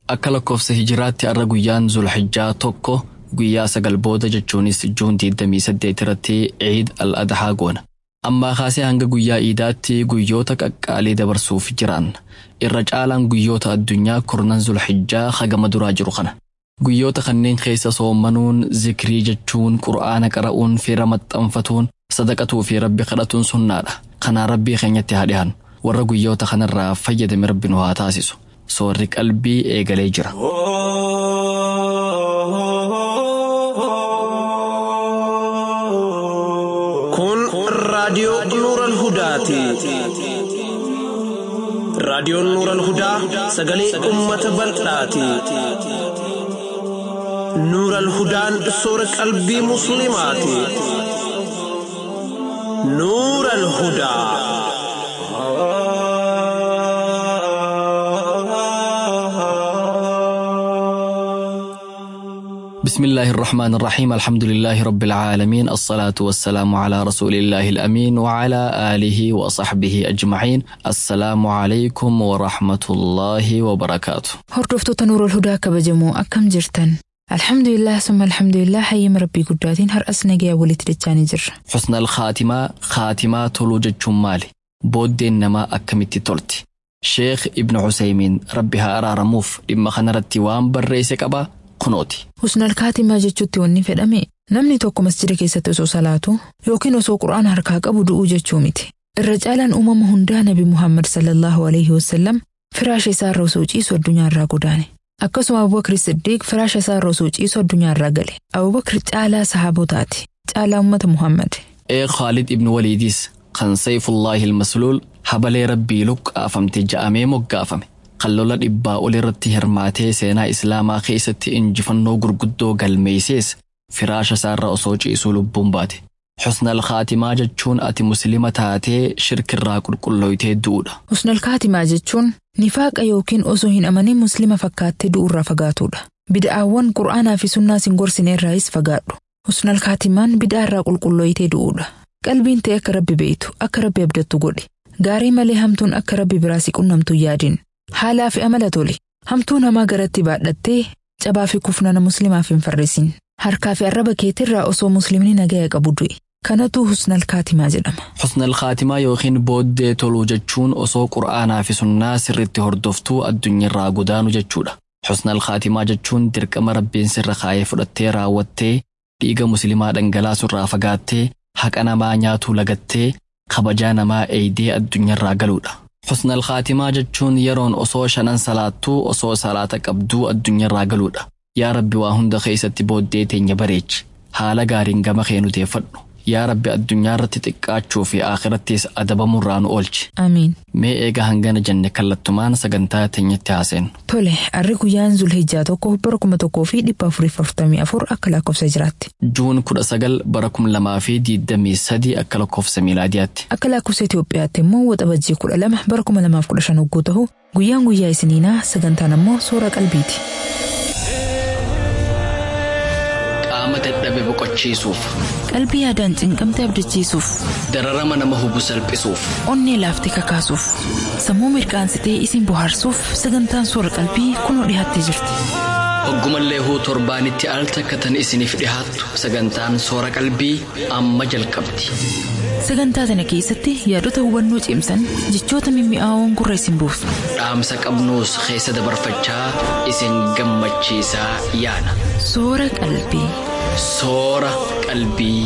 akka lakkoofsa hijiraatti arra guyyaan Zulhijjaa tokko guyyaa 9 booda jechuunis Juun 28 irratti Eid al-Adhaa goona. Amma kaasee hanga guyyaa Iidaatti guyyoota qaqqaalii dabarsuuf jiran. Irra caalaan guyyoota addunyaa kurnan Zulhijjaa hagama duraa jiru kana. Guyyoota kanneen keessa soomanuun, zikrii jechuun, Qur'aana qara'uun, fira maxxanfatuun, sadaqatuu fi Rabbi kadhatuun sunnaadha. Kana Rabbii keenyatti haa dhiyaannu. Warra guyyoota kanarraa fayyadame Rabbi nu haa taasisu. Soorri qalbii eegalee jira. Kun raadiyoo Nuural Hudaati. Raadiyoon Nuural Hudaa sagalee uummata bal'aati. Nuural Hudaan soora qalbii musliimaati. Nuural Hudaa. بسم الله الرحمن الرحيم الحمد لله رب العالمين الصلاة والسلام على رسول الله الأمين وعلى آله وصحبه أجمعين السلام عليكم ورحمة الله وبركاته. هردفتو تنور الهدى كبجمو أكم جرتن الحمد لله ثم الحمد لله حيم ربي قداتين هر أسنقيا ولت رجاني جر حسن الخاتمة خاتمات لوجة جمالي بود إنما أكمت تلتي شيخ ابن عثيمين ربها أرارموف لما خنرت وان برئيسك أبا kunooti. Husnal kaatimaa jechuutti wanni fedhame namni tokko masjida keessatti osoo salaatu yookiin osoo quraana harkaa qabu du'uu jechuu miti. Irra caalaan uumama hundaa Nabi Muhammad sallallahu alaihi wasallam firaasha isaa irra osoo ciisu addunyaarraa godaane. Akkasuma Abubakr Siddiq firaasha isaa irra osoo ciisu addunyaarraa gale. Abubakr caalaa sahaabotaati. Caalaa ummata Muhammad. Khalid ibn Walidis kan Sayfullahi al-Masluul habalee Rabbii luqqaafamte ja'amee moggaafame. Qallola dhibbaa olirratti hirmaatee seenaa Islaamaa keessatti injifannoo gurguddoo galmeessees firaasha isaarra osoo ciisuu lubbuun baate. Husnal Khaatimaa jechuun ati muslima taatee shirkirraa qulqullooytee du'uudha. Husnal Kaatimaa jechuun nifaaqa yookiin osoo hin amanin muslima fakkaattee du'urraa fagaatuudha. Bid'aawwan Qur'aanaa fi Sunnaa sin gorsineerraayis fagaadhu. Husnal Kaatimaan bid'aarraa qulqullooytee du'uudha. Qalbiin ta'e akka Rabbi beektu, akka Rabbi abdattu godhi. Gaarii malee hamtuun akka Rabbi biraa si qunnamtu yaadin. Haalaa fi amala tole hamtuu namaa garatti baadhattee cabaa fi kufnana muslimaaf hin farrisin. Harkaa fi arraba keetirraa osoo muslimni nagaya qabu du'e. Kanatu Husnal Kaatimaa jedhama. Husnal Khaatimaa yookiin booddee toluu jechuun osoo Qur'aanaa fi Sunnaa sirriitti hordoftuu addunyaarraa godaanu jechuudha. Husnal Khaatimaa jechuun dirqama Rabbiin sirra kaayee fudhattee raawwattee dhiiga muslimaa dhangalaasurraa fagaattee haqa namaa nyaatuu lagattee kabajaa namaa eeydee addunyaarraa galuudha. Husnal Khaatimaa jechuun yeroon osoo 5 salaattuu osoo salaata qabduu addunyaarraa galuudha. Yaa Rabbi waa hunda keessatti booddee teenya bareechi. Haala gaariin gama keenu teeffadhu. Yaa Rabbi addunyaarratti xiqqaachuu fi aakhiraattis adabamurraa nu oolchi. Amiin. Mee eega hangana jenne kallattumaan sagantaa teenyatti haaseenu. Tole, arri guyyaan Zulhijjaa tokko bara 1444 akka lakkoofsa hijraatti. Juun 19 bara 2023 akka lakkoofsa miilaadiyaatti. Akka lakkoofsa Itoophiyaatti immoo waxabajjii 12 bara 2015 hogguu ta'u guyyaan guyyaa isiniinaa sagantaan ammoo soora qalbiiti. Qaama dadhabe boqochiisuuf. Qalbii yaadaan cinqamtee abdachiisuuf. Dararama nama hubu salphisuuf. Onnee laaftee kakaasuuf. Sammuu mirqaansitee isin bohaarsuuf sagantaan soora qalbii kunoo dhiyaattee jirti. Hoggumallee huu torbaanitti al takkatan isiniif dhihaattu sagantaan soora qalbii amma jalqabdi. Sagantaa tana keessatti yaadota hubannoo cimsan jechoota mimmi'aawoon gurra isin buusu. Dhaamsa qabnuus keessa dabarfachaa isin gammachiisaa yaana. Soora qalbii. Soora qalbii.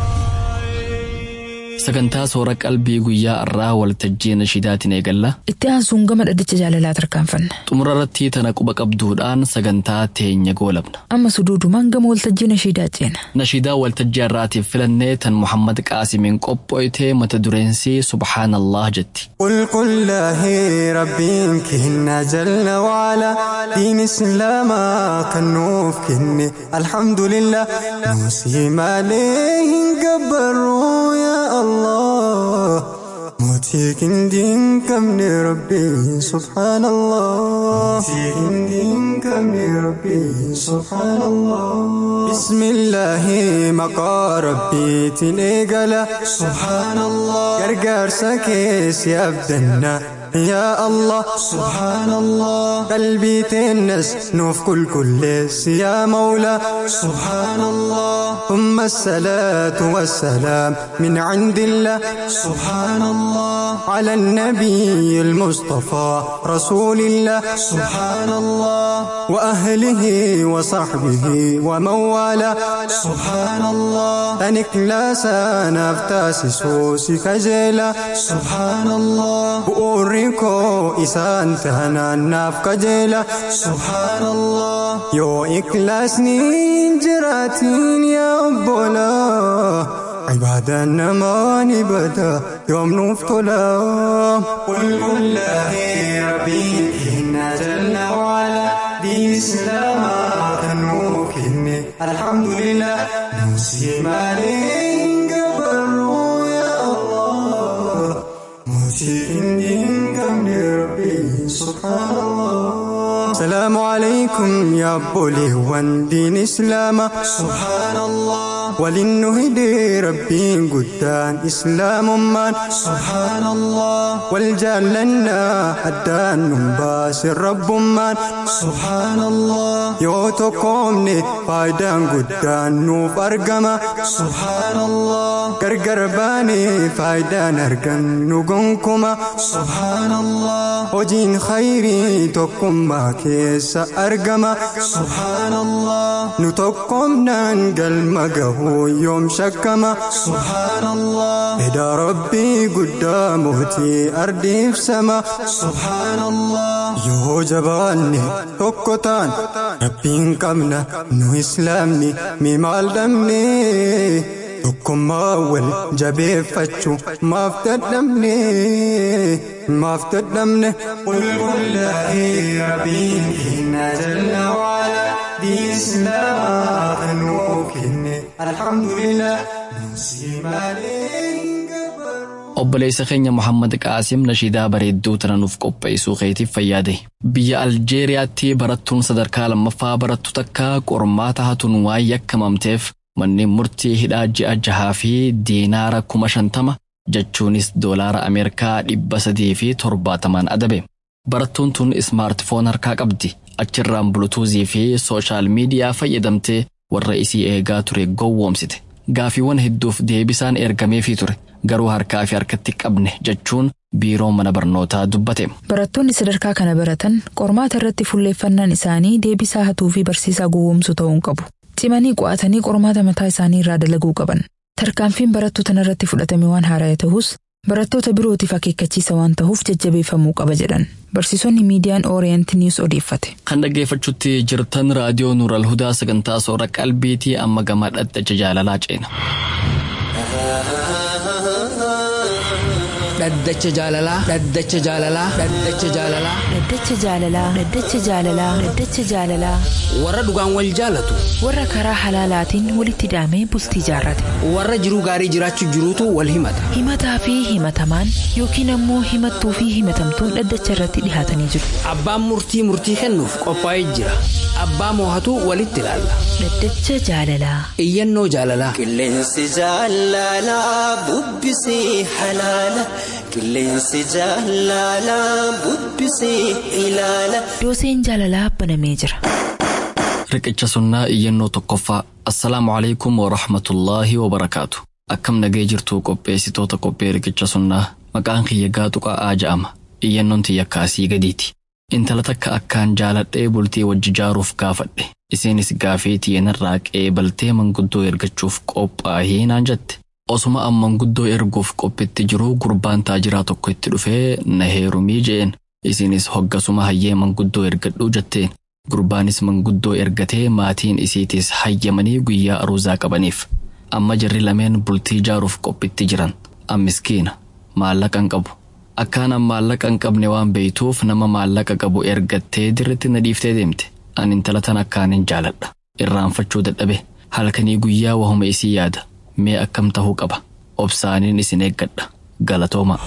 Sagantaa soora qalbii guyyaa irraa waltajjii nashidaatiin eegalla. Itti aansuun gama dhaddacha jaalalaa tarkaanfanna. Xumurarratti tana quba qabduudhaan sagantaa teenya goolabna. Amma suduudumaan gama waltajjii nashidaa ceena. Nashidaa waltajjii irraatiif filannee tan Muhammad Qaasimiin qophooytee mata dureensi subhaanallah jetti. قل له ربين كهنا جل وعلا دين إسلاما كنوف كهني الحمد لله نسيم عليه قبروا يا الله موتيك دين كم ربي سبحان الله موتيك دين كم ربي سبحان الله بسم الله مقا ربي تنقل سبحان الله قرقر سكيس يبدنا يا الله سبحان الله قلبي تنس نوف كل يا مولا سبحان الله ثم الصلاة والسلام من عند الله سبحان الله على النبي المصطفى رسول الله سبحان الله وأهله وصحبه ومواله سبحان الله أنك لا سنفتاس سوسي كجيلا سبحان الله بأوريكو إسان تهنا ناف كجيلا سبحان الله يو إكلاسني جراتين يا أبولا عبادة نماني بدا يوم نفتلا قل بالله ربي إنا جل وعلا دين إسلام كنوكني الحمد لله نسيم عليك برو يا الله مسيم دينك من ربي سبحان الله السلام عليكم يا بولي وان دين إسلام سبحان الله وللنهدي ربي قدان إسلام من سبحان الله والجلنا حدان نباس الرب من سبحان الله يوتكمني فايدان قدان نوف أرقما سبحان الله قرقرباني فايدان أرقن نقنكما سبحان الله وجين خيري تقم كيس أرقما سبحان الله نتقمنا نقل مقهو يوم شكما سبحان الله إذا ربي قدامتي أردي في سما سبحان الله يو جباني تقطان ربين قمنا نو إسلامني ميمال دمني تقم أول جبي فتشو ما افتدمني قل بالله ربي إنا جل وعلا دين إسلام كنوكني الحمد لله نسيم عليك obboleessa keenya Muhammad Qaasim nashiidaa bareedduu tana nuuf qopheessuu keetiif fayyaade. Biyya Aljeeriyaatti barattuun sadarkaa lammaffaa barattu takka qormaata hatuun waan yakkamamteef manneen murtii hidhaa ji'a 6 fi diinaara 50,000 jechuunis doolaara Ameerikaa 370 adabe. Barattuun tun ismaartifoon harkaa qabdi. Achirraan bulutuuzii fi sooshaal miidiyaa fayyadamtee warra isii eegaa ture gowwoomsite. Gaafiiwwan hedduuf deebisaan ergameefii ture. Garuu harkaa fi harkatti qabne jechuun biiroo mana barnootaa dubbate. Barattoonni sadarkaa kana baratan qormaata irratti fuulleeffannaan isaanii deebisaa hatuu fi barsiisaa gowwoomsuu ta'uu qabu. Cimanii qo'atanii qormaata mataa isaanii irraa dalaguu qaban. Tarkaanfiin barattoota irratti fudhatame waan haaraa ta'us barattoota birootiif akeekkachiisa waan ta'uuf jajjabeeffamuu qaba jedhan. Barsiisonni miidiyaan Orient News odeeffate. Kan dhaggeeffachuutti jirtan raadiyoo Nuural Hudaa sagantaa soora qalbiitii amma gama dhaddacha jaalalaa ceena. Dhaddacha jaalalaa dhaddacha jaalalaa dhaddacha jaalalaa dhaddacha jaalalaa dhaddacha jaalalaa dhaddacha jaalalaa warra dhugaan wal jaalatu warra karaa halaalaatiin walitti hidhamee bultii jaarrate warra jiruu gaarii jiraachuu jiruutu wal himataa fi himatamaan yookiin ammoo himattuu fi himatamtuun dhaddacha irratti dhihaatanii jiru. Abbaan murtii kennuuf qophaa'ee jira. Abbaa moohatu walitti ilaalla. Dhaddacha jaalalaa iyyannoo jaalalaa qilleensi jaalalaa bubbisii halaala. Qilleensi jaalalaa bubbisii ilaala. Dooseen jaalalaa banamee jira. Riqicha sunnaa iyyannoo tokkoffaa. Assalaamu alaykum wa rahmatullaahi wa barakaatu. Akkam nagee jirtu qopheessitoota qophee riqicha sunnaa. Maqaan kiyya Gaatuqaa jedhama. Iyyannoon tiyya kaasii gadiiti. Intala takka akkaan jaaladhee bultii wajji jaaruuf gaafadhe. Isiinis gaafii tiyyeenarraa qeebaltee manguddoo ergachuuf qophaa'ee naan jette. Osuma amman guddoo erguuf qophitti jiru gurbaan taajiraa tokko itti dhufee na heerumii jeen. Isiinis hoggasuma hayyee manguddoo ergadhuu jetteen. Gurbaanis manguddoo ergatee maatiin isiitis hayyamanii guyyaa aruuzaa qabaniif. Amma jarri lameen bultii jaaruuf qophitti jiran. Miskiina maallaqa hin qabu. Akkaanan maallaqa hin qabne waan beeytuuf nama maallaqa qabu ergattee dirritti na dhiiftee deemte. Ani intala tan akkaanin jaaladha. Irraanfachuu dadhabe. Halkanii guyyaa wahuma isii yaada. Mee akkam tahuu qaba. Obsaaniin isin eeggadha. Galatooma.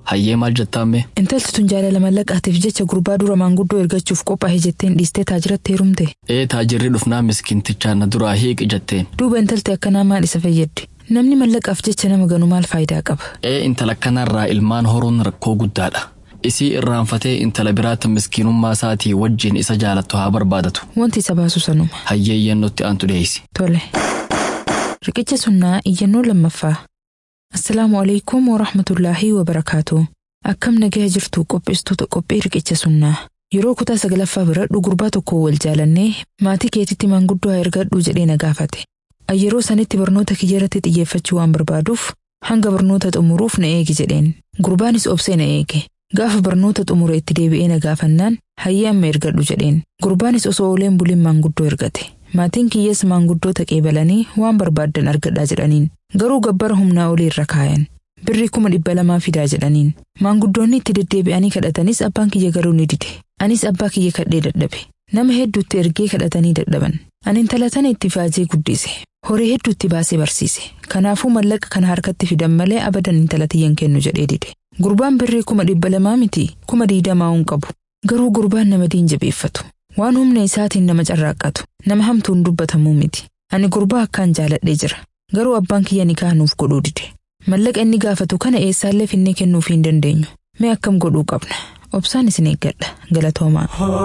Hayyee maal jettaame? Intalti tun jaalala mallaqaatiif jecha gurbaa dura maanguddoo ergachuuf qophaa'e jetteen dhiistee taajiratti heerumte. Taajirri dhufnaa miskintichaan na duraa hiiqi jetteen. Duuba intalti akkanaa maal isa fayyaddi? Namni mallaqaaf jecha nama ganu maal faayidaa qaba? Intala kanarraa ilmaan horuun rakkoo guddaadha. Isii irraanfatee intala biraatti miskiinummaa isaatii wajjin isa jaalattu haa barbaadatu. Wanti isa baasu sanuma. Hayyee iyyannootti aantu dhiyeessi. Tole. Riqicha sunnaa iyyannoo lammaffaa. Assalaamu alaykum wa rahmatullaahi wa barakaatu. Akkam nagaa jirtu qopheessitoota qophii riqicha sunnaa. Yeroo kutaa 9ffaa biradhu gurbaa tokko wal jaalannee maatii keetitti maanguddoo haa ergadhu jedhee na gaafate. Yeroo sanitti barnoota kiyyarratti xiyyeeffachuu waan barbaaduuf hanga barnoota xumuruuf na eegi jedheen. Gurbaanis obsee na eege. Gaafa barnoota xumure itti deebi'ee na gaafannaan hayyee amma ergadhu jedheen. Gurbaanis osoo ooleen buliin maanguddoo ergate. Maatiin kiyyees maanguddoota qeebalanii waan barbaaddan argadhaa jedhaniin. Garuu gabbara humnaa olii irra kaayan. Birrii 200 fidaa jedhaniin. Maanguddoonni itti deddeebi'anii kadhatanis abbaan kiyya garuu ni dide. Anis abbaa kiyya kadhee dadhabe. Nama hedduutti ergee kadhatanii dadhaban. Ani intala tana itti faajee guddise. Horii hedduutti baasee barsiise. Kanaafuu mallaqa kana harkatti fidan malee abadan intala tiyyan kennu jedhee dide. Gurbaan birrii 200 miti 20 qabu. Garuu gurbaan nama diin jabeeffatu. Waan humna isaatiin nama carraaqqatu. Nama hamtuun dubbatamuu miti. Ani gurbaa akkaan jaaladhee jira. Garuu abbaan kiyya nikaa nuuf godhuu dide. Mallaqa inni gaafatu kana eessaallee finnee kennuuf hin dandeenyu. Mee akkam godhuu qabna? Obsaan isin eeggadha. Galatoomaa.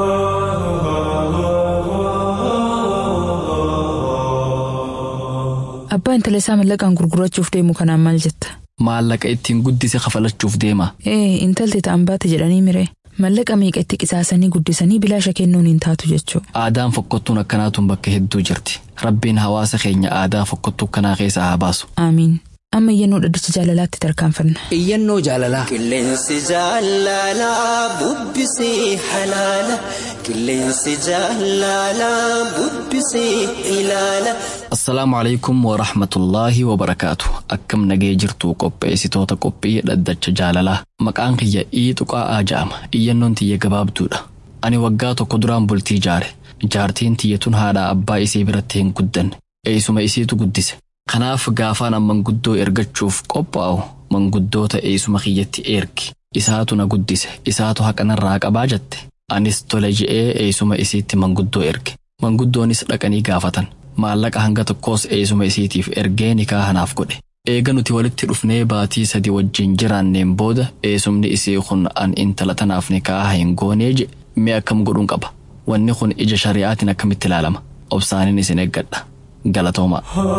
Abbaa intala isaa mallaqaan gurgurachuuf deemu kanaan maal jetta? Maallaqa ittiin guddise kafalachuuf deema. Intalti ta'an baate jedhanii mire. Mallaqa meeqa itti qisaasanii guddisanii bilaasha kennuun hin taatu jechuu. Aadaan fokkottuun akkanaatuun bakka hedduu jirti. Rabbiin hawaasa keenya aadaa fokkottuu kanaa keessaa haa baasu. Aamiin. Amma iyyannoo dhaddacha jaalalaatti tarkaanfanna. Iyyannoo jaalalaa. Qilleensi jaalalaa bubbisii halaala. Qilleensi jaalalaa bubbisii ilaala. Assalaamu alaykum wa rahmatullaahi wa barakaatu. Akkam nagee jirtu qopheessitoota qophii dhaddacha jaalalaa. Maqaan kiyya Xuqaa'aa jedhama. Iyyannoon tiyya gabaabduudha. Ani waggaa tokko duraan bultii ijaare. Jaartiin tiyyatun haadha abbaa isii biratti hin guddanne. Eesuma isiitu guddise. Kanaaf gaafaan manguddoo ergachuuf qophaa'u manguddoota eesuma kiyyatti ergi. Isaatu na guddise. Isaatu haqanarraa qabaa jette. Anis tole je'ee eesuma isiitti manguddoo erge. Manguddoonis dhaqanii gaafatan. Maallaqa hanga tokkos eesuma isiitiif ergee nikaa hanaaf godhe. Eega nuti walitti dhufnee baatii 3 wajjin jiraanneen booda eesumni isii kun an intala tanaaf nikaa hin goonee je mee akkam godhuun qaba. Wanni kun ija shari'aatiin akkamitti ilaalama. Obsaaniin isin eeggadha. Galatooma.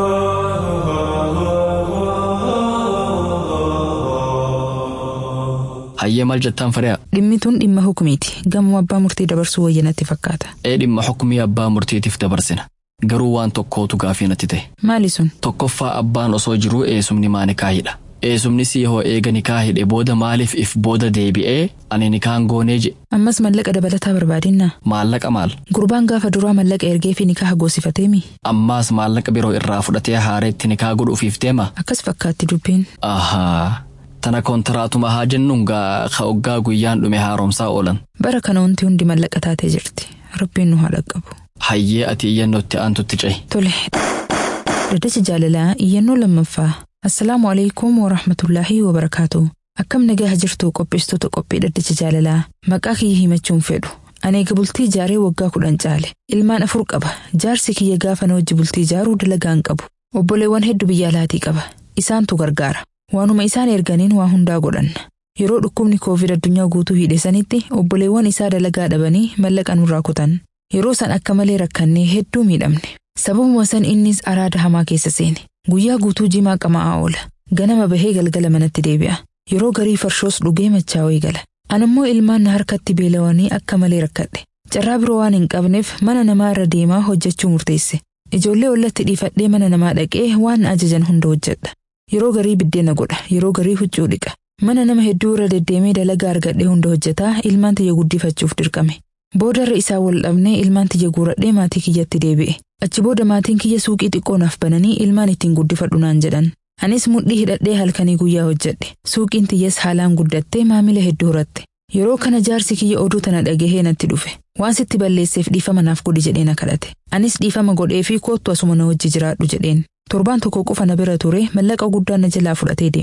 Hayyee maal jettaan fari'a? Dhimmi tun dhimma hukumiiti. Gamoo abbaa murtii dabarsuu wayyanatti fakkaata. Dhimma hukumii abbaa murtiitiif dabarsina. Garuu waan tokkootu gaafii natti ta'e. Maali sun? Tokkoffaa abbaan osoo jiruu eesumni maa nikaa hidha. Eesumni si yoo eega nikaa hidhe booda maaliif if booda deebi'ee ani nikaan goonee je. Ammas mallaqa dabalataa barbaadinnaa. Maallaqa maal? Gurbaan gaafa duraa mallaqa ergee fi nikaa goosifateemi. Ammaas maallaqa biroo irraa fudhatee haareetti nikaa godhuufiif deema. Akkas fakkaatti dubbiin. Ahaa. Tana kontiraatuma haa jennuun oggaa guyyaan dhume haaromsaa oolan. Bara kana wanti hundi mallaqa taatee jirti. Rabbiin nu haa dhaqqabu. Hayyee ati iyyannootti aantutti ce'i. Tole. Dhaddacha jaalalaa iyyannoo lammaffaa. Assalaamu alaykum wa rahmatullaahi wa barakaatu. Akkam nagaa jirtu qopheessitoota qophii dhaddacha jaalalaa. Maqaa kiyya himachuun fedhu. Ani eega bultii ijaaree waggaa 10 caale. Ilmaan 4 qaba. Jaarsi kiyya gaafa na wajji bultii ijaaruu dalagaan qabu. Obboleewwan hedduu biyya alaatii qaba. Isaantu gargaara. Waanuma isaan erganiin waa hundaa godhanna. Yeroo dhukkubni Covid addunyaa guutuu hidhe sanitti obboleewwan isaa dalagaa dhabanii mallaqa nurraa kutan. Yeroo san akka malee rakkannee hedduu miidhamne. Sababuma san innis araada hamaa keessa seene. Guyyaa guutuu jimaa qama'aa oola. Ganama bahee galgala manatti deebi'a. Yeroo garii farshoos dhugee machaa'ee gala. Anammoo ilmaan na harkatti beelawanii akka malee rakkadhe. Carraa biroo waan hin qabneef mana namaa irra deemaa hojjechuu murteesse. Ijoollee ollatti dhiifadhee mana namaa dhaqee waan ajajan hunda hojjedha. Yeroo garii biddeena godha. Yeroo garii huccuu dhiqa. Mana nama hedduu irra deddeemee dalagaa argadhee hunda hojjetaa ilmaan tiyya guddifachuuf dirqame. Boodarra isaa wal dhabnee ilmaan tiyya guuradhee maatii kiyyatti deebi'e. Achi booda maatiin kiyya suuqii xiqqoo naaf bananii ilmaan ittiin guddifadhu naan jedhan. Anis mudhii hidhadhee halkanii guyyaa hojjedhe. Suuqiin tiyyas haalaan guddattee maamila hedduu horatte. Yeroo kana jaarsi kiyya oduu tana dhagahee natti dhufe. Waan sitti balleesseef dhiifama naaf godhi jedhee na kadhate. Anis dhiifama godhee fi koottu asuma na wajji jiraadhu jedheen. Torbaan tokko qofa na bira ture mallaqa guddaa na jalaa fudhatee deeme.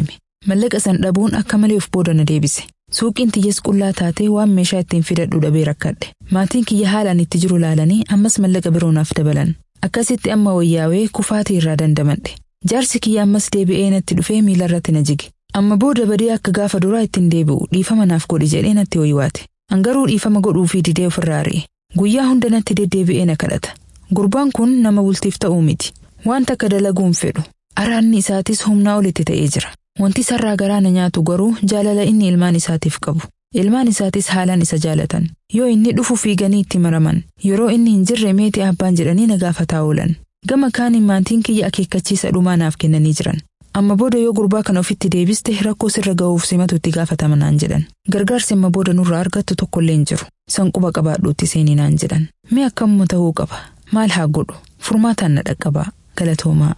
Mallaqa san dhabuun akka malee of booda na deebise. Suuqiin tiyyees qullaa taatee waan meeshaa ittiin fidadhu dhabee rakkadhe. Maatiin kiyya haalaan itti jiru laalanii ammas mallaqa biroo naaf dabalan. Akkasitti amma wayyaawee kufaatii irraa dandamadhe. Jaarsi kiyya ammas deebi'ee natti dhufee miila irratti na jige. Amma booda badee akka gaafa duraa ittiin deebi'u dhiifama naaf godhi jedhee natti waywaate. Angaruu dhiifama godhuu fi didee ofirraa ari'e. Guyyaa hunda natti deddeebi'ee na kadhata. Gurbaan kun nama bultiif ta'uu miti. Waan takka dalaguun fedhu. Araanni isaatis humnaa olitti ta'ee jira. Wanti sarraa garaa na nyaatu garuu jaalala inni ilmaan isaatiif qabu. Ilmaan isaatis haalaan isa jaalatan. Yoo inni dhufu fiiganii itti maraman. Yeroo inni hin jirre meetii abbaan jedhanii na gaafataa oolan. Gama kaaniin maatiin kiyya akeekkachiisa dhumaa naaf kennanii jiran. Amma booda yoo gurbaa kana ofitti deebiste rakkoo sirra ga'uuf simatu itti gaafatama naan jedhan. Gargaarsi amma booda nurraa argattu tokkollee hin jiru. San quba qabaadhuutti seenii naan jedhan. Mee akkamuma ta'uu qaba? Maal haa godhu? Furmaataan na dhaqqabaa. Galatoomaa.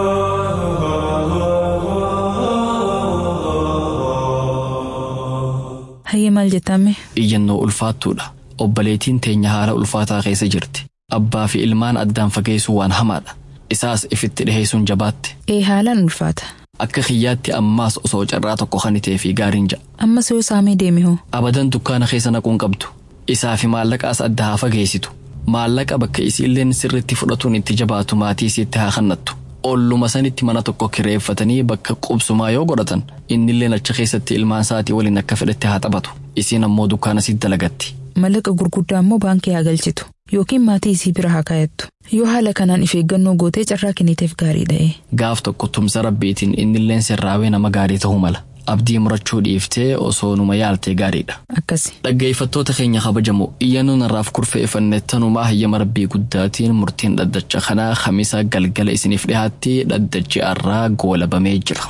Hayyee maal jettame? Iyyannoo ulfaattuudha. Obboleettiin teenya haala ulfaataa keessa jirti. Abbaa fi ilmaan addaan fageessuu waan hamaadha. Isaas ifitti dhiheessuun jabaatte. Haalaan ulfaata. Akka kiyyaatti ammaas osoo carraa tokko kanitee fi gaariin ja'a. Ammas yoo saamee deeme hoo? Abadan dukkaana keessa naquun qabdu. Isaa fi maallaqaas adda haa fageessitu. Maallaqa bakka isiilleen sirriitti fudhatuun itti jabaatu maatii isiitti haa kannattu. Olluma sanitti mana tokko kireeffatanii bakka qubsumaa yoo godhatan innilleen achi keessatti ilmaan isaatii waliin akka fedhatti haa taphatu. Isiin ammoo dukkaana sitti dalagatti. Mallaqa gurguddaa ammoo baankii haa galchitu yookiin maatii isii bira haa kaayattu. Yoo haala kanaan if eeggannoo gootee carraa kenniteef gaarii dha'e. Gaaf tokko tumsa rabbiitiin innilleen sirraawee nama gaarii ta'uu mala. Abdii murachuu dhiiftee osoo numa yaaltee gaariidha. Akkasi. Dhaggeeffattoota keenya kabajamoo iyyannoo narraaf kurfeeffanne tanumaa hayyama rabbii guddaatiin murtiin dhaddacha kanaa Khamiisa galgala isiniif dhiyaatti dhaddachi arraa goolabamee jira.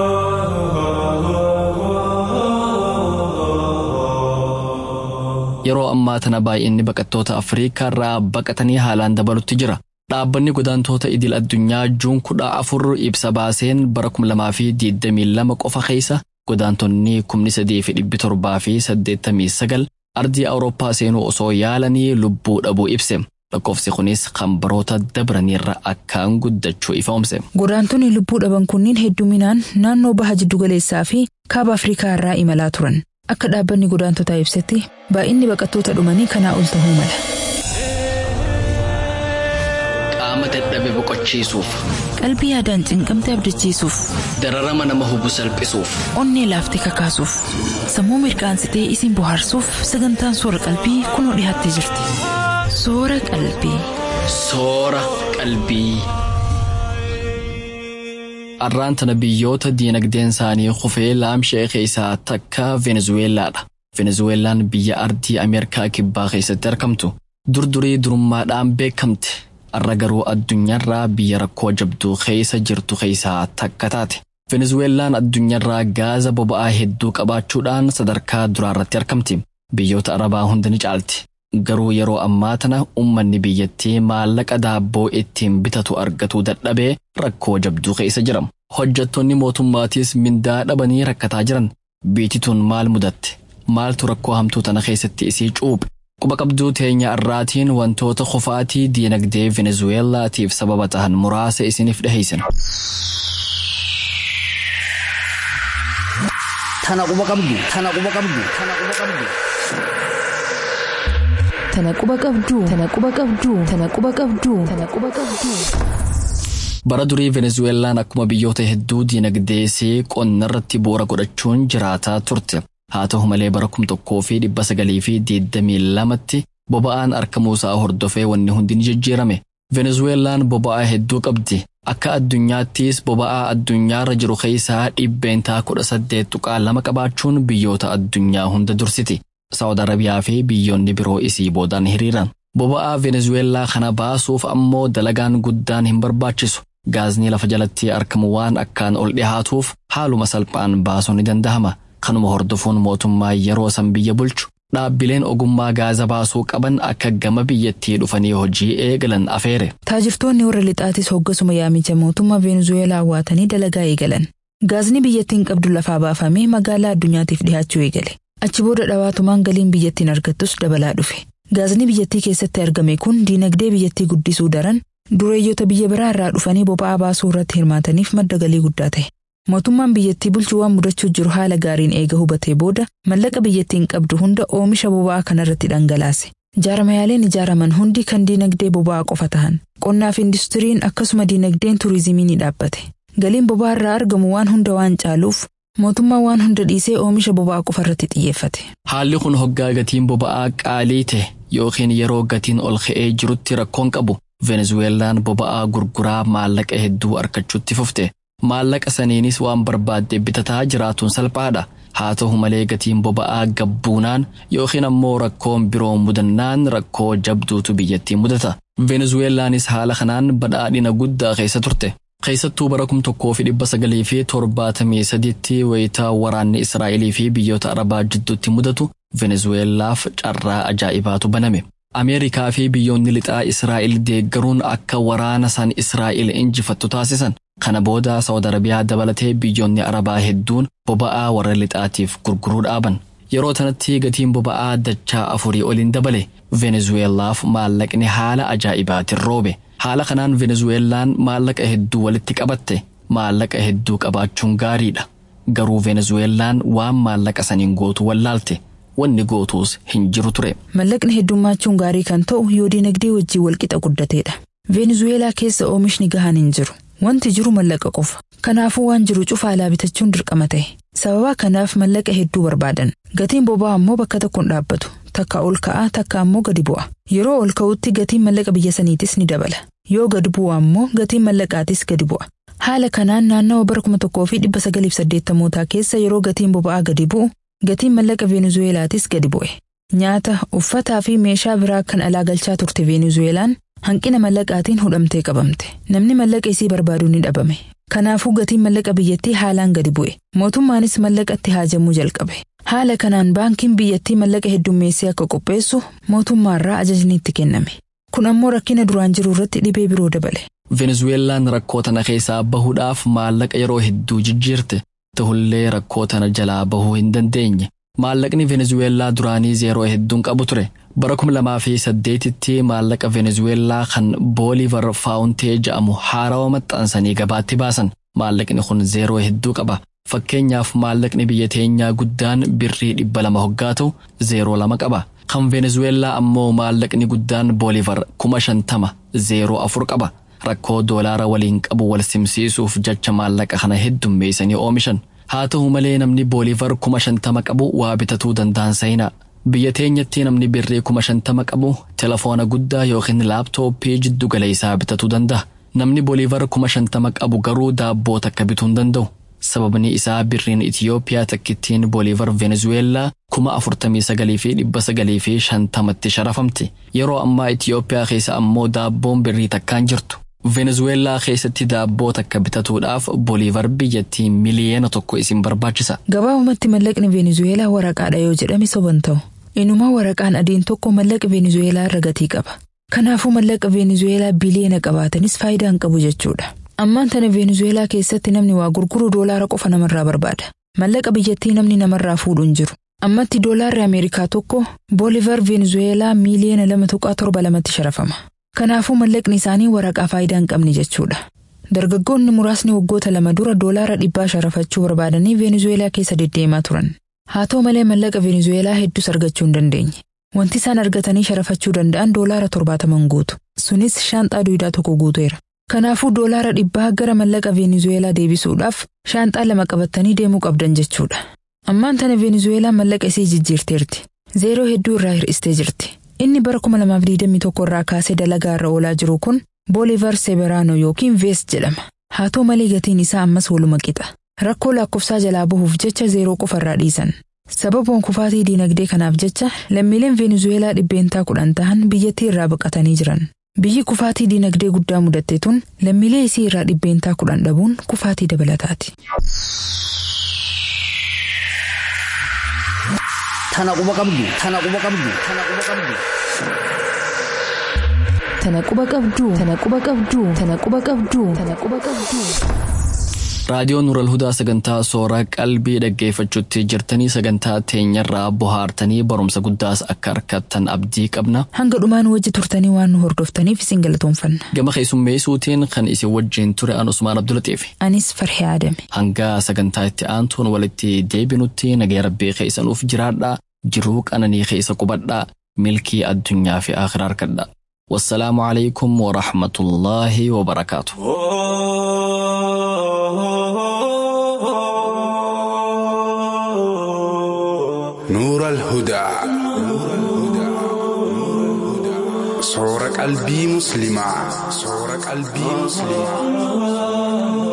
Yeroo ammaa tana baay'inni baqattoota Afriikaa irraa baqatanii haalaan dabalutti jira. Dhaabbanni godaantoota idil addunyaa Juun 14 ibsa baaseen bara 2022 qofa keessa godaantonni 3,789 ardii Awurooppaa seenuu osoo yaalanii lubbuu dhabuu ibse. Lakkoofsi kunis kan baroota dabraniirra akkaan guddachuu ifoomse. Godaantonni lubbuu dhaban kunniin hedduminaan naannoo baha jiddu galeessaa fi kaaba Afriikaa irraa imalaa turan. Akka dhaabbanni godaantotaa ibsetti baay'inni baqattoota dhumanii kanaa ol ta'uu mala. Qaama dadhabe boqochiisuuf. Qalbii yaadaan cinqamte abdachiisuuf. Dararama nama hubu salphisuuf. Onnee laaftee kakaasuuf. Sammuu mirkaansitee isin bohaarsuuf sagantaan soora qalbii kunoo dhiyaattee jirti. Soora qalbii. Soora qalbii. Arraan tana biyyoota diinagdeen isaanii kufee laamshee keessaa takka Venezuelaadha. Venezuelaan biyya ardii Ameerikaa kibbaa keessatti argamtu. Durdurii durummaadhaan beekamte. Arra garuu addunyaarraa biyya rakkoo jabduu keessa jirtu keessaa takka taate. Venezuelaan addunyaarraa gaaza boba'aa hedduu qabaachuudhaan sadarkaa duraarratti argamti. Biyyoota Arabaa hunda ni caalti. Garuu yeroo ammaa tana uummanni biyyattii maallaqa daabboo ittiin bitatu argatuu dadhabee rakkoo jabduu keessa jira. Hojjettoonni mootummaatiis mindaa dhabanii rakkataa jiran. Biitituun maal mudatte? Maaltu rakkoo hamtuu tana keessatti isii cuuphe? Quba qabduu teenya arraatiin wantoota kufaatii diinagdee Venezuelaatiif sababa ta'an muraasa isiniif dhiheessina. Tana quba qabdu. Bara durii Venezuelaan akkuma biyyoota hedduu diinagdeesii qonnarratti bu'uura godhachuun jiraataa turte. Haa ta'u malee bara 1922tti boba'aan argamuusaa hordofee wanni hundi ni jijjiirame. Venezuelaan boba'aa hedduu qabdi. Akka addunyaattis boba'aa addunyaarra jiru keessaa 18.2 qabaachuun biyyoota addunyaa hunda dursiti. Saawud Arabiyaa fi biyyoonni biroo isii boodaan hiriiran. Boba'aa Venezuelaa kana baasuuf ammoo dalagaan guddaan hin barbaachisu. Gaazni lafa jalatti argamu waan akkaan ol dhihaatuuf haaluma salphaan baasuun ni danda'ama. Kanuma hordofuun mootummaa yeroo san biyya bulchu dhaabbileen ogummaa gaaza baasuu qaban akka gama biyyattii dhufanii hojii eegalan afeere. Taajirtoonni warra lixaatis hoggasuma yaamicha mootummaa Venezuelaa waatanii dalagaa eegalan. Gaazni biyyattiin qabdu lafaa baafamee magaalaa addunyaatiif dhihaachuu eegale. Achi booda dhawaatumaan galiin biyyattiin argattus dabalaa dhufe. Gaazni biyyattii keessatti argame kun diinagdee biyyattii guddisuu daran dureeyyoota biyya biraa irraa dhufanii boba'aa baasuu irratti hirmaataniif madda galii guddaa ta'e. Mootummaan biyyattii bulchuu waan mudachuu jiru haala gaariin eega hubatee booda mallaqa biyyattiin qabdu hunda oomisha boba'aa kanarratti dhangalaase. Jaarmayaaleen ijaaraman hundi kan diinagdee boba'aa qofa ta'an. Qonnaaf industiriin akkasuma diinagdeen turizimii ni dhaabbate. Galiin boba'aa irraa argamu waan hunda waan caaluuf mootummaan waan hunda dhiisee oomisha boba'aa qofa irratti xiyyeeffate. Haalli kun hoggaa gatiin boba'aa qaalii ta'e yookiin yeroo gatiin ol ka'ee jirutti rakkoon qabu Venezuelaan boba'aa gurguraa maallaqa hedduu argachuutti fufte. Maallaqa saniinis waan barbaadde bitataa jiraatuun salphaadha. Haa ta'u malee gatiin boba'aa gabbuunaan yookiin ammoo rakkoon biroo mudannaan rakkoo jabduutu biyyattii mudata. Venezuelaanis haala kanaan badhaadhina guddaa keessa turte. Keessattuu bara 1973 wayitaa waraanni Israa'elii fi biyyoota Arabaa jidduutti mudatu Venezuelaaf carraa ajaa'ibaatu baname. Ameerikaa fi biyyoonni lixaa Israa'el deeggaruun akka waraana san Israa'el injifattu taasisan. Kana booda Saawud Arabiyaa dabalatee biyyoonni Arabaa hedduun boba'aa warra lixaatiif gurguruu dhaaban. Yeroo tanatti gatiin boba'aa dachaa 4 oliin dabale. Venezuelaaf maallaqni haala ajaa'ibaatiin roobe. Haala kanaan Venezuelaan maallaqa hedduu walitti qabatte. Maallaqa hedduu qabaachuun gaariidha. Garuu Venezuelaan waan maallaqa saniin gootu wallaalte. Wanni gootuus hin jiru ture. Maallaqni heddummachuun gaarii kan ta'u yoo diinagdee wajjin walqixa guddateedha. Venezuelaa keessa oomishni gahaan hin jiru. Wanti jiru mallaqa qofa. Kanaafuu waan jiru cufaa alaa bitachuun dirqama ta'e. Sababa kanaaf mallaqa hedduu barbaadan. Gatiin boba'aa ammoo bakka tokkoon dhaabbatu. Takka ol ka'aa takka ammoo gadi bu'a. Yeroo ol ka'utti gatiin mallaqa biyya saniitis ni dabala. Yoo gadi bu'a ammoo gatiin mallaqaatis gadi bu'a. Haala kanaan naannawa bara 1980 keessa yeroo gatiin boba'aa gadi bu'u, gatiin mallaqa Venezuelaatis gadi bu'e. Nyaata, uffataa fi meeshaa biraa kan alaa galchaa turte Venezuelaan hanqina mallaqaatiin hudhamtee qabamte. Namni mallaqa isii barbaadu ni dhabame. Kanaafuu gatiin mallaqa biyyattii haalaan gadi bu'e. Mootummaanis mallaqatti haajamuu jalqabe. Haala kanaan baankiin biyyattii mallaqa heddummeessee akka qopheessu mootummaarraa ajajni itti kenname. Kun ammoo rakkina duraan jiru irratti dhibee biroo dabale. Venezuelaan rakkoo tana keessaa bahuudhaaf maallaqa yeroo hedduu jijjiirte. Ta'ullee rakkoo tana jalaa bahuu hin dandeenye. Maallaqni Venezuelaa duraanii zeeroo hedduun qabu ture. Bara 2008tti maallaqa Venezuelaa kan Boolivar Faawuntee jedhamu haarawa maxxansanii gabaatti baasan. Maallaqni kun zeeroo hedduu qaba. Fakkeenyaaf maallaqni biyya teenyaa guddaan birrii 200 hoggaa ta'u zeeroo 2 qaba. Kan Venezuelaa ammoo maallaqni guddaan Boolivar 50,000 zeeroo 4 qaba. Rakkoo doolaara waliin qabu wal simsiisuuf jecha maallaqa kana heddummeessanii oomishan. Haa ta'u malee namni Boolivar 50,000 qabu waa bitatuu danda'an sayina. Biyya teenyatti namni birrii 50,000 qabu telefoona guddaa yookiin laaptooppii jiddu galeessaa bitatuu danda'a. Namni Boolivar 50,000 qabu garuu daabboo takka bituu hin danda'u. Sababni isaa birriin Itiyoophiyaa takkittiin Boolivar Venezuelaa 49,950tti sharafamti. Yeroo ammaa Itiyoophiyaa keessa ammoo daabboon birrii takkaan jirtu. Venezuelaa keessatti daabboo takka bitatuudhaaf Boolivar biyyattii miliyoona 1 isin barbaachisa. Gabaabumatti mallaqni Venezuelaa waraqaadha yoo jedhame soban ta'u. Inumaa waraqaan adiin tokko mallaqa Venezuelaa irra gatii qaba. Kanaafuu mallaqa Venezuelaa biliyoona qabaatanis faayidaa hin qabu jechuudha. Ammaan tana Venezuelaa keessatti namni waa gurguru doolaara qofa namarraa barbaada. Mallaqa biyyattii namni namarraa fuudhu hin jiru. Ammatti doolaarri Ameerikaa tokko Boolivar Venezuelaa miliyoona 2.72tti sharafama. Kanaafuu mallaqni isaanii waraqaa faayidaa hin qabne jechuudha. Dargaggoonni muraasni waggoota 2 dura doolaara 100 sharafachuu barbaadanii Venezuelaa keessa deddeemaa turan. Haa ta'u malee mallaqa Venezuelaa hedduus argachuu hin dandeenye. Wanti isaan argatanii sharafachuu danda'an doolaara 70 guutu. Sunis shaanxaa duwidaa tokko guuteera. Kanaafuu doolaara 100 gara mallaqa Venezuelaa deebisuudhaaf shaanxaa 2 qabatanii deemuu qabdan jechuudha. Ammaan tana Venezuelaa mallaqa isii jijjiirteerti. Zeeroo hedduu irraa hir'istee jirti. Inni bara 2021 irraa kaasee dalagaa irra oolaa jiru kun Boolivar Severano yookiin Vees jedhama. Haa ta'u malee gatiin isaa ammas waluma qixa. Rakkoo lakkoofsaa jalaa bahuuf jecha zeeroo qofa irraa dhiisan. Sababni kufaatii diinagdee kanaaf jecha lammiileen Venezuelaa 10 ta'an biyyattii irraa baqatanii jiran. Biyyi kufaatii diinagdee guddaa mudatte tun lammiilee isii irraa 10 dhabuun kufaatii dabalataati. Tana quba qabdu. raadiyoon Nuural Hudaa sagantaa soora qalbii dhaggeeffachuutti jirtanii sagantaa teenyarraa bohaartanii barumsa guddaas akka argattan abdii qabna. Hanga dhumaan wajji turtanii waan nu hordoftaniif isin galatoomfanna. Gama keessummeessuutiin kan isin wajjin ture an Usmaan Abdulaxiif. Anis Farhii Aadame. Hanga sagantaa itti aantuun walitti deebinutti nagaa rabbii keessanuuf jiraadhaa. Jiruu qananii keessa qubadhaa. Milkii addunyaa fi akhiraa harkadhaa. Wassalaamu alaykum wa rahmatullaahi wa barakaatuh. نور الهدى صورة قلبي مسلمة